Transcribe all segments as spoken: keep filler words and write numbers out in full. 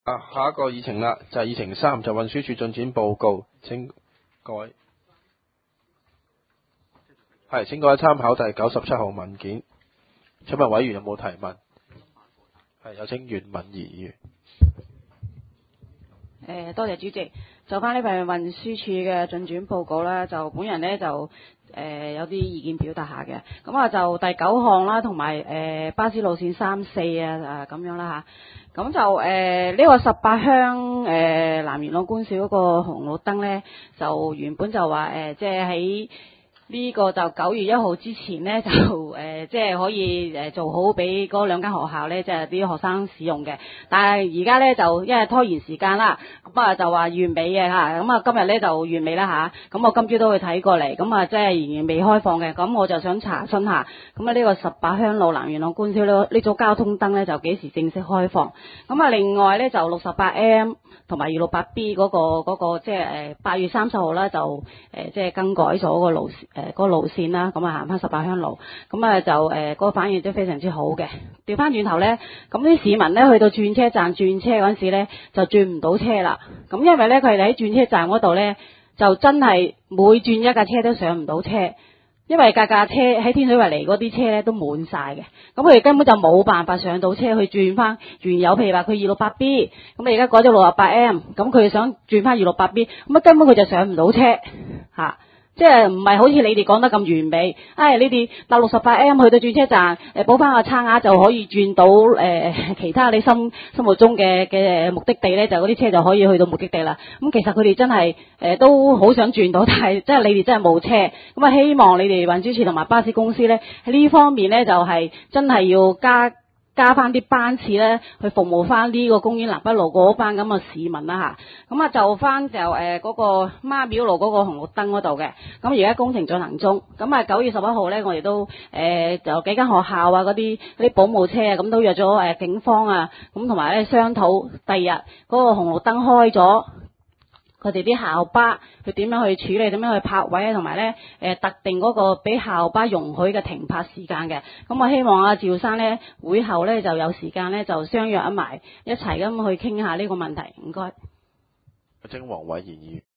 啊，下一個議程啦，就係、是、議程三，就運輸署進展報告，請各位係請各位參考第九十七號文件。請問委員有冇提問？係有請袁敏儀議員。 誒，多謝主席。就翻呢份運輸署嘅進展報告啦，就本人呢，就誒、呃、有啲意見表達下嘅。咁啊就第九項啦，同埋誒巴士路線三四啊咁樣啦嚇。咁就誒呢、呃這個十八鄉誒南元朗官小嗰個紅綠燈呢，就原本就話誒即係喺呢個就九月一號之前呢，就誒即係可以誒做好俾嗰兩間學校呢，即係啲學生使用嘅。但係而家呢，就因為拖延時間啦，咁啊就話月尾嘅嚇，咁啊今日呢，就月尾啦嚇，咁我今朝都去睇過嚟，咁啊即係仍然未開放嘅，咁我就想查詢下，咁啊呢個十八鄉路南元朗官小呢呢組交通燈呢，就幾時正式開放？咁啊另外呢，就六十八 M 同埋二六八 B 嗰個嗰個即係誒八月三十號啦，就誒即係更改咗個路線。誒、呃嗰個路線啦，咁啊行翻十八鄉路，咁啊就誒嗰、呃嗰個反應都非常之好嘅。調翻轉頭呢，咁啲市民呢去到轉車站轉車嗰陣時呢，就轉唔到車啦。咁因為呢，佢哋喺轉車站嗰度呢，就真係每轉一架車都上唔到車，因為架架車喺天水圍嚟嗰啲車呢都滿晒嘅，咁佢哋根本就冇辦法上到車去轉翻原有，譬如話佢二六八 B， 咁你而家改咗六十八 M， 咁佢想轉翻二六八 B， 咁啊根本佢就上唔到車嚇。即係唔係好似你哋講得咁完美？唉、哎，你哋搭六十八 M 去到轉車站，誒補翻個差額就可以轉到誒、呃、其他你心心目中嘅嘅目的地呢，就嗰啲車就可以去到目的地啦。咁、嗯、其實佢哋真係誒、呃、都好想轉到，但係即係你哋真係冇車。咁、嗯、啊，希望你哋運輸署同埋巴士公司呢，喺呢方面呢，就係、是、真係要加。加翻啲班次咧，去服務翻呢個公園南北路嗰班咁嘅市民啦嚇。咁啊就翻就誒嗰、呃那個媽廟路嗰個紅綠燈嗰度嘅。咁而家工程進行中。咁啊九月十一號咧，我哋都誒、呃、就幾間學校啊嗰啲嗰啲保姆車啊，咁都約咗誒、呃、警方啊，咁同埋咧商討第二日嗰個紅綠燈開咗。佢哋啲校巴佢點樣去處理，點樣去泊位啊，同埋咧誒特定嗰個俾校巴容許嘅停泊時間嘅。咁我希望阿趙生咧會後咧就有時間咧就相約一埋一齊咁去傾下呢個問題。唔該。 請黃偉賢議員。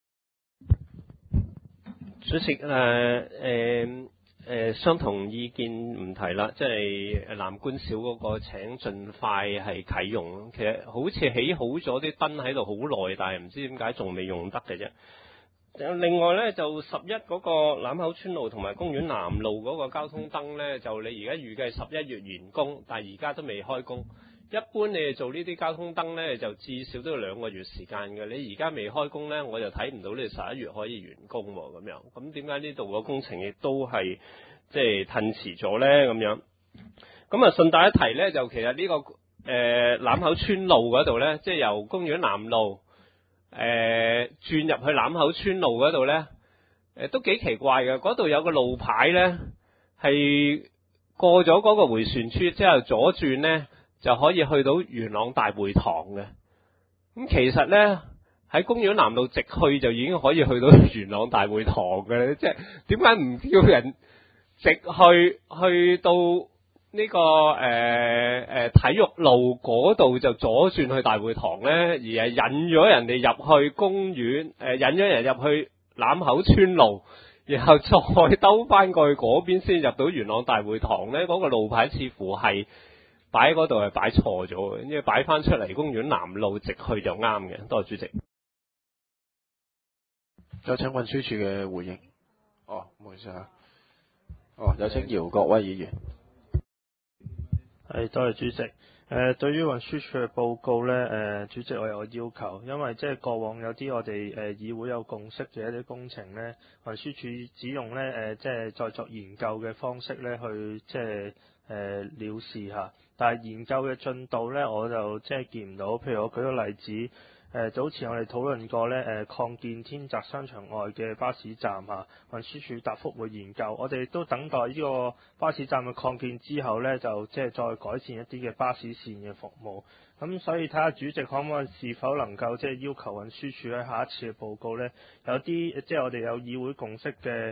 主席誒誒誒相同意見唔提啦，即係南官小嗰個請盡快係啟用。其實好似起好咗啲燈喺度好耐，但係唔知點解仲未用得嘅啫。另外呢，就十一嗰個欖口村路同埋公園南路嗰個交通燈呢，就你而家預計十一月完工，但係而家都未開工。一般你哋做呢啲交通燈呢，就至少都要兩個月時間嘅。你而家未開工呢，我就睇唔到你十一月可以完工喎。咁樣，咁點解呢度個工程亦都係即係褪遲咗呢？咁樣，咁啊順帶一提呢，就其實呢、這個誒欖口村路嗰度呢，即係由公園南路誒、呃、轉入去欖口村路嗰度呢，誒、呃、都幾奇怪嘅。嗰度有個路牌呢，係過咗嗰個迴旋處之後左轉呢，就可以去到元朗大會堂嘅。咁其實呢，喺公園南路直去就已經可以去到元朗大會堂嘅。即係點解唔叫人直去去到呢、這個誒誒、呃呃、體育路嗰度就左轉去大會堂呢？而係引咗人哋入去公園，誒、呃、引咗人入去欖口村路，然後再兜翻過去嗰邊先入到元朗大會堂呢？嗰、那個路牌似乎係擺喺嗰度係擺錯咗嘅，因為擺翻出嚟公園南路直去就啱嘅。多謝主席。 有請運輸署嘅回應。哦，唔好意思啊。哦，有請姚國威議員。 係，多謝主席。誒、呃，對於運輸署嘅報告呢，誒、呃，主席我有個要求，因為即係過往有啲我哋誒、呃、議會有共識嘅一啲工程呢，運輸署只用呢誒、呃、即係再作研究嘅方式呢去即係誒、呃、了事嚇。但係研究嘅進度呢，我就即係見唔到。譬如我舉個例子，誒、呃、早前我哋討論過呢，誒、呃、擴建天澤商場外嘅巴士站嚇，運輸署答覆會研究。我哋都等待呢個巴士站嘅擴建之後呢，就即係再改善一啲嘅巴士線嘅服務。咁所以睇下主席可唔可以是否能夠即係要求運輸署喺下一次嘅報告呢，有啲即係我哋有議會共識嘅。誒、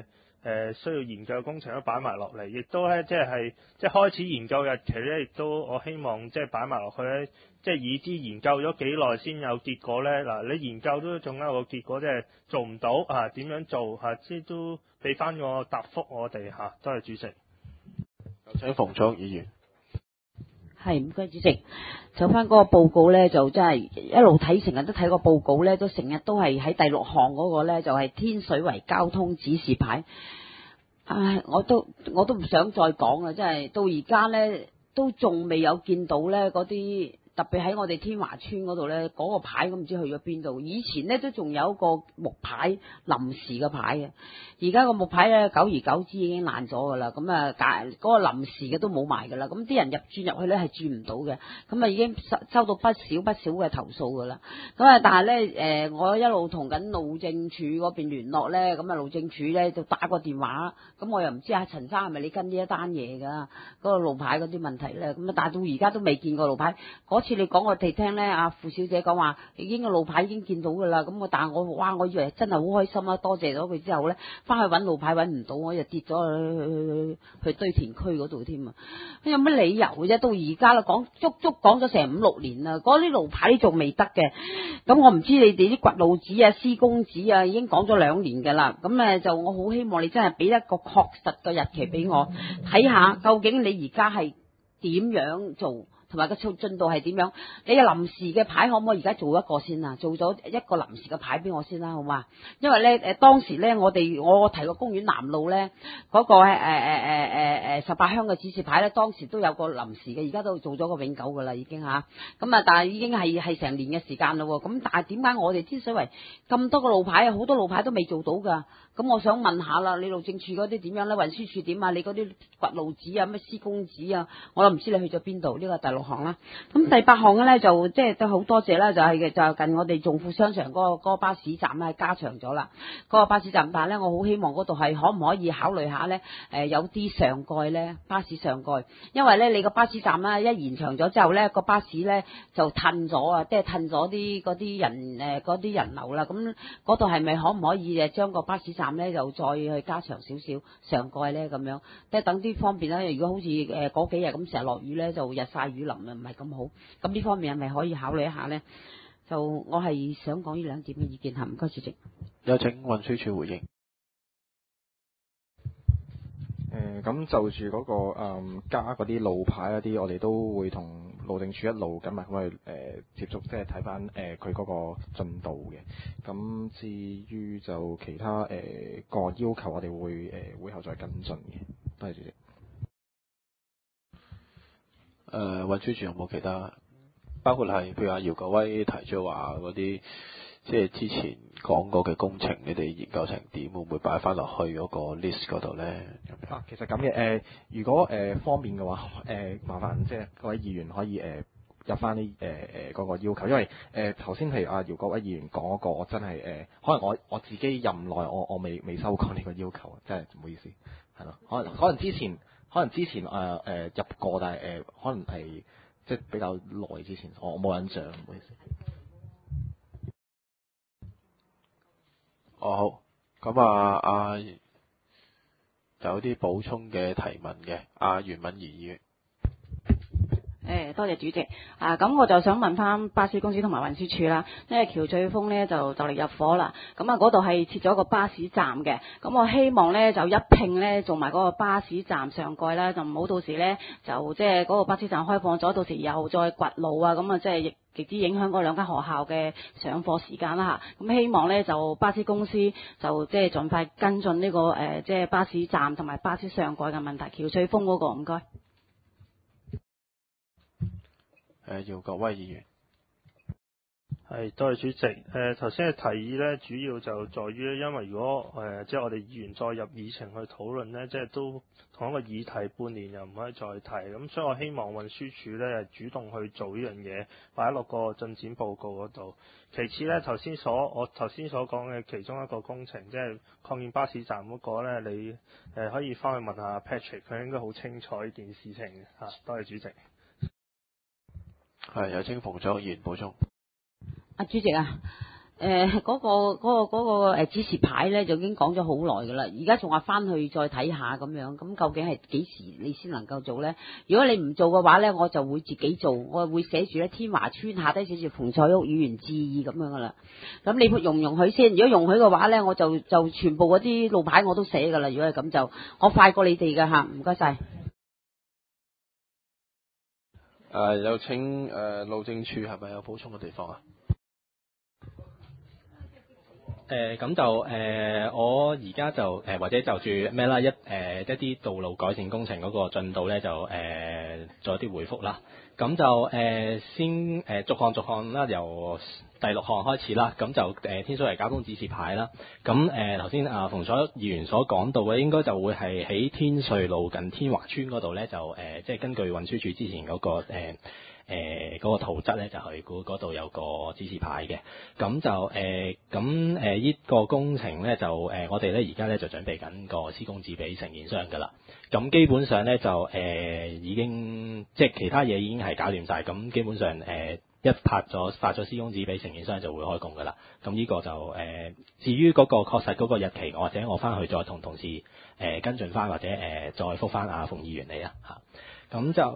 誒需要研究嘅工程都擺埋落嚟，亦都咧即係即係開始研究日期咧，亦都我希望即係擺埋落去咧，即係已知研究咗幾耐先有結果咧。嗱，你研究都仲有個結果，即係做唔到啊，點樣做嚇？即係都俾翻個答覆我哋嚇。多謝主席。 有請馮卓議員。 係，唔該主席。就翻嗰個報告咧，就真係一路睇，成日都睇個報告咧，都成日都係喺第六項嗰個咧，就係天水圍交通指示牌。唉，我都我都唔想再講啦，真係到而家咧都仲未有見到咧嗰啲。特別喺我哋天華村嗰度呢，嗰、嗰個牌都唔知去咗邊度。以前呢都仲有一個木牌臨時嘅牌嘅，而家個木牌呢，久而久之已經爛咗噶啦。咁啊，嗰個臨時嘅都冇埋噶啦。咁啲人入轉入去呢係轉唔到嘅。咁啊已經收收到不少不少嘅投訴噶啦。咁啊，但係呢，誒、呃，我一路同緊路政署嗰邊聯絡呢。咁啊路政署呢就打個電話。咁我又唔知阿陳生係咪你跟呢一單嘢㗎？嗰、嗰個路牌嗰啲問題呢。咁啊，但係到而家都未見過路牌。嗰次你講我哋聽咧，阿傅小姐講話已經個路牌已經見到噶啦，咁我但係我哇，我以為真係好開心啦，多謝咗佢之後咧，翻去揾路牌揾唔到，我就跌咗去去，去堆填區嗰度添啊！有乜理由啫？到而家啦，講足足講咗成五六年啦，嗰啲路牌仲未得嘅，咁我唔知你哋啲掘路紙啊、施工紙啊，已經講咗兩年噶啦，咁誒就我好希望你真係俾一個確實嘅日期俾我睇下，究竟你而家係點樣做？同埋個進進度係點樣？你嘅臨時嘅牌可唔可以而家做一個先啊？做咗一個臨時嘅牌俾我先啦，好嘛？因為咧誒當時咧我哋我提過公園南路咧嗰、那個誒誒誒誒誒十八鄉嘅指示牌咧，當時都有個臨時嘅，而家都做咗個永久噶啦已經嚇。咁啊，但係已經係係成年嘅時間咯喎。咁但係點解我哋天水圍咁多個路牌啊，好多路牌都未做到㗎？咁我想問下啦，你路政處嗰啲點樣咧？運輸處點啊？你嗰啲掘路紙啊、咩施工紙啊，我都唔知你去咗邊度？呢、這個第六項啦。咁第八項咧就即係都好多謝啦，就係、是、嘅就近我哋眾富商場嗰、那個那個巴士站咧加長咗啦。嗰、那個巴士站，但係咧我好希望嗰度係可唔可以考慮下咧？誒、呃、有啲上蓋咧，巴士上蓋，因為咧你個巴士站咧一延長咗之後咧，個巴士咧就褪咗啊，即係褪咗啲嗰啲人誒嗰啲人流啦。咁嗰度係咪可唔可以誒將個巴士站咧就再去加長少少上蓋咧咁樣？即係等啲方便啦。如果好似誒嗰幾日咁成日落雨咧，就日曬雨淋啊，唔係咁好。咁呢方面係咪可以考慮一下咧？就我係想講呢兩點嘅意見嚇，唔該主席。 有請運輸署回應。 誒咁、呃、就住嗰、那個、嗯、加嗰啲路牌嗰啲，我哋都會同路政署一路緊密咁去誒接觸，即係睇翻誒佢嗰個進度嘅。咁至於就其他誒、呃、個要求，我哋會誒、呃、會後再跟進嘅。多謝主席。 誒、呃、運輸署有冇其他？包括係譬如阿姚國威提出話嗰啲，即係之前講過嘅工程，你哋研究成點？會唔會擺翻落去嗰個 list 嗰度咧？ 啊，其實咁嘅誒，如果誒、呃、方便嘅話，誒、呃、麻煩即係各位議員可以誒、呃、入翻啲誒誒嗰個要求，因為誒頭先譬如阿姚國威議員講嗰個，我真係誒、呃，可能我我自己任內我我未未收過呢個要求，真係唔好意思，係咯，可能可能之前可能之前誒誒、呃呃、入過，但係誒、呃、可能係即係比較耐之前，我冇印象，唔好意思。 哦好，咁啊啊有啲補充嘅提問嘅，阿、啊、袁敏儀議員。 誒，多謝主席。啊，咁我就想問翻巴士公司同埋運輸署啦，因為橋咀峰咧就就嚟入伙啦。咁啊，嗰度係設咗個巴士站嘅。咁我希望咧就一併咧做埋嗰個巴士站上蓋啦，就唔好到時咧就即係嗰個巴士站開放咗，到時又再掘路啊，咁啊即係亦極之影響嗰兩間學校嘅上課時間啦嚇。咁希望咧就巴士公司就即係盡快跟進呢、這個誒即係巴士站同埋巴士上蓋嘅問題。橋咀峰嗰、那個唔該。 誒，姚國威議員。 係，多謝主席。誒頭先嘅提議咧，主要就在於咧，因為如果誒、呃、即係我哋議員再入議程去討論咧，即係都同一個議題半年又唔可以再提，咁所以我希望運輸署咧主動去做呢樣嘢，擺落個進展報告嗰度。其次咧，頭先所我頭先所講嘅其中一個工程，即係擴建巴士站嗰個咧，你誒、呃、可以翻去問下 Patrick，佢應該好清楚呢件事情嘅嚇。多謝主席。 係，有請馮卓議員補充。 阿主席啊， 誒嗰個嗰個嗰個誒指示牌咧就已經講咗好耐㗎啦，而家仲話翻去再睇下咁樣，咁究竟係幾時你先能夠做咧？如果你唔做嘅話咧，我就會自己做，我會寫住咧天華村下低寫住馮彩屋議員致意咁樣㗎啦。咁你容唔容許先？如果容許嘅話咧，我就就全部嗰啲路牌我都寫㗎啦。如果係咁就，我快過你哋㗎嚇，唔該晒。 誒有請誒路政署係咪有補充嘅地方啊？ 誒咁、呃、就誒、呃，我而家就誒、呃、或者就住咩啦，一誒、呃、一啲道路改善工程嗰個進度咧，就誒、呃、做一啲回覆啦。咁就誒、呃、先誒、呃、逐項逐項啦，由第六項開始啦。咁就誒、呃、天水圍交通指示牌啦。咁誒頭先啊馮彩屋議員所講到嘅，應該就會係喺天瑞路近天華村嗰度咧，就誒即係根據運輸署之前嗰、那個誒。呃誒嗰、呃那個圖則咧就係嗰度有個指示牌嘅，咁就誒咁誒呢個工程咧就誒、呃、我哋咧而家咧就準備緊個施工紙俾承建商㗎啦。咁基本上咧就誒、呃、已經即係其他嘢已經係搞掂晒，咁基本上誒、呃、一拍咗發咗施工紙俾承建商就會開工㗎啦。咁呢個就誒、呃、至於嗰個確實嗰個日期，或者我翻去再同同事誒、呃、跟進翻，或者誒、呃、再覆翻阿馮議員你啊嚇，咁就。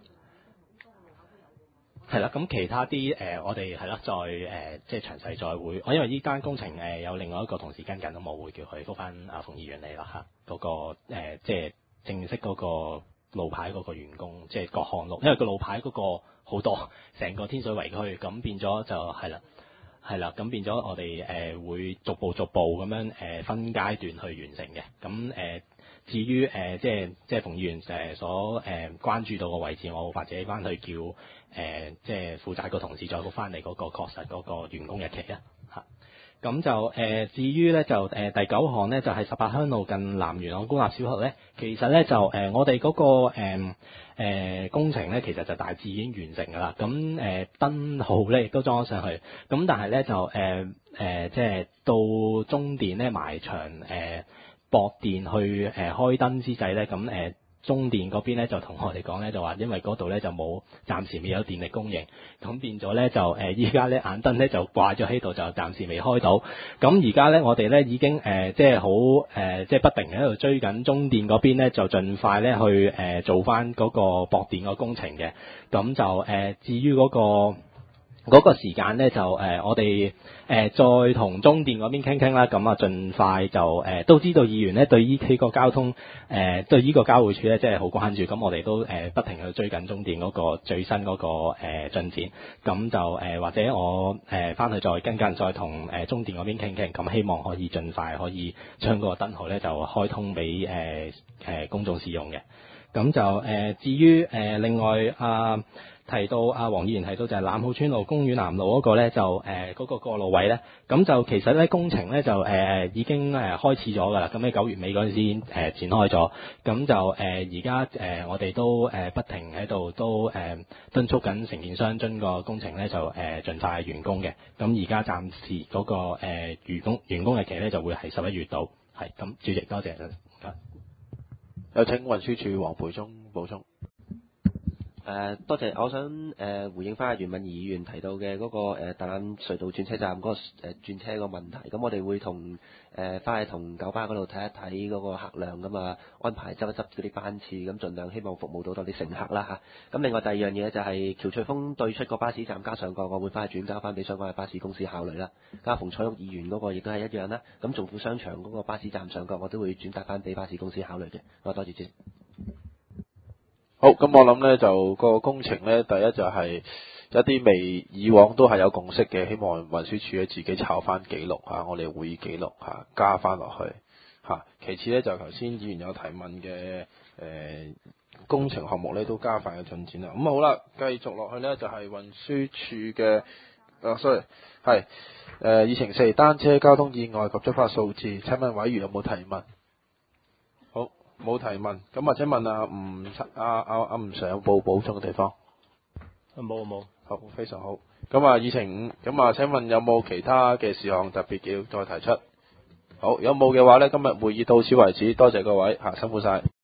係啦，咁其他啲誒、呃，我哋係啦，再誒、呃、即係詳細再會。我因為呢單工程誒、呃、有另外一個同事跟緊，咁我會叫佢覆翻阿馮議員你啦嚇。嗰、那個、呃、即係正式嗰個路牌嗰個員工，即係各項路，因為個路牌嗰個好多，成個天水圍區，咁變咗就係啦，係啦，咁變咗我哋誒、呃、會逐步逐步咁樣誒、呃、分階段去完成嘅。咁誒、呃、至於誒、呃、即係即係馮議員誒所誒、呃、關注到嘅位置，我或者翻去叫。誒、呃，即係負責個同事再覆翻嚟嗰個確實嗰個完工日期啊，嚇。咁就誒、呃，至於咧就誒、呃、第九項咧就係十八鄉路近南元朗公立小學咧，其實咧就誒、呃、我哋嗰、那個誒、呃呃、工程咧其實就大致已經完成㗎啦。咁誒、呃、燈號咧亦都裝咗上去，咁但係咧就誒誒、呃呃、即係到中電咧埋牆誒駁電去誒、呃、開燈之際咧，咁誒。呃中電嗰邊咧就同我哋講咧就話，因為嗰度咧就冇暫時未有電力供應，咁變咗咧就誒依家咧眼燈咧就掛咗喺度，就暫時未開到。咁而家咧我哋咧已經誒、呃、即係好誒即係不停喺度追緊中電嗰邊咧，就盡快咧去誒、呃、做翻嗰個駁電個工程嘅。咁就誒、呃、至於嗰、嗰個。嗰個時間咧就誒、呃，我哋誒、呃、再同中電嗰邊傾傾啦，咁啊，盡快就誒、呃、都知道議員咧對呢幾個交通誒、呃、對呢個交匯處咧，即係好關注，咁我哋都誒、呃、不停去追緊中電嗰個最新嗰、嗰個誒、呃、進展，咁就誒、呃、或者我誒翻、呃、去再跟緊，再同誒中電嗰邊傾傾，咁希望可以盡快可以將嗰個燈號咧就開通俾誒誒公眾使用嘅，咁就誒、呃、至於誒、呃、另外啊。提到阿黃議員提到就係欖好村路公園南路嗰個咧就誒嗰、呃那個過路位咧，咁就其實咧工程咧就誒、呃、已經誒開始咗㗎啦，咁喺九月尾嗰陣先誒展開咗，咁就誒而家誒我哋都誒、呃、不停喺度都誒、呃、敦促緊承建商將個工程咧就誒、呃、盡快完工嘅，咁而家暫時嗰、那個誒、呃、完工完工日期咧就會係十一月度，係咁，主席多謝。 有請運輸署黃培忠補充。 誒、呃、多謝，我想誒、呃、回應翻阿袁敏儀議員提到嘅嗰、那個誒大欖隧道轉車站嗰、那個誒、呃、轉車個問題，咁我哋會同誒翻去同九巴嗰度睇一睇嗰個客量咁啊，安排執一執嗰啲班次，咁盡量希望服務到多啲乘客啦嚇。咁、啊、另外第二樣嘢就係橋翠峰對出個巴士站加上個，我會翻去轉交翻俾相關嘅巴士公司考慮啦。加馮彩屋議員嗰個亦都係一樣啦。咁仲富商場嗰個巴士站上個，我都會轉達翻俾巴士公司考慮嘅。我多謝主席。 好，咁我諗呢就個工程呢，第一就係一啲未以往都係有共識嘅，希望運輸署咧自己抄翻記錄嚇，我哋會議記錄嚇加翻落去嚇。其次呢，就頭先議員有提問嘅誒、呃、工程項目呢，都加快嘅進展啦。咁好啦，繼續落去呢，就係、是、運輸署嘅啊，sorry 係誒議程四單車交通意外及執法數字。請問委員有冇提問？冇提問，咁或者問阿吳阿阿阿吳 Sir 有冇補充嘅地方？ 冇冇， 好，非常好。咁啊，議程五，咁啊，請問有冇其他嘅事項特別要再提出？好，有冇嘅話呢，今日會議到此為止，多謝各位嚇，辛苦晒。